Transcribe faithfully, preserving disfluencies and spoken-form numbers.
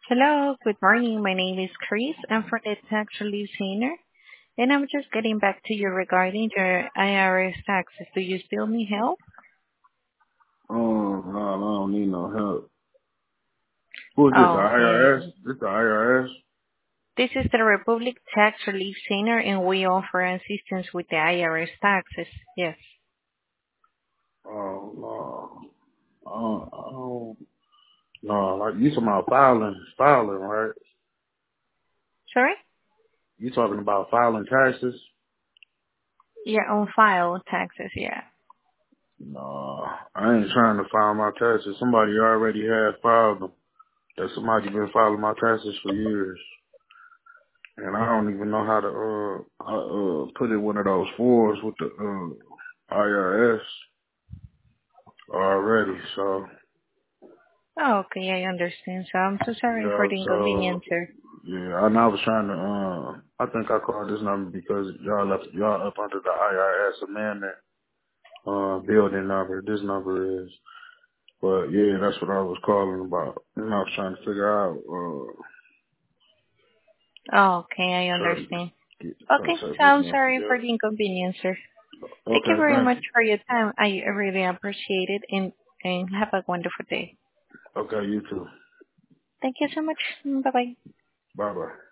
Hello, good morning. My name is Chris. I'm from the Tax Relief Center, and I'm just getting back to you regarding your I R S taxes. Do you still need help? Oh, no, I don't need no help. Who is this, the Okay. I R S? This the I R S? This is the Republic Tax Relief Center, and we offer assistance with the I R S taxes. Yes. Oh, no. I don't, I don't, no, like, you talking about filing, filing, right? Sorry? You talking about filing taxes? Yeah, on file taxes, yeah. No, I ain't trying to file my taxes. Somebody already had filed them. That somebody been filing my taxes for years. And I don't even know how to, uh, uh, uh put in one of those forms with the, uh, I R S already, so. Oh, okay, I understand. So I'm so sorry for Yeah, the so inconvenience, sir. yeah, I know I was trying to. Uh, I think I called this number because y'all left y'all up under the I R S amendment uh, building number. This number is, but yeah, that's what I was calling about. And I was trying to figure out uh, Oh, okay, I certain understand. get some Okay, so certain I'm information. sorry for the Yeah. inconvenience, sir. Thank you Okay, very thank much you. for your time. I really appreciate it, and, and have a wonderful day. Okay, you too. Thank you so much. Bye-bye. Bye bye.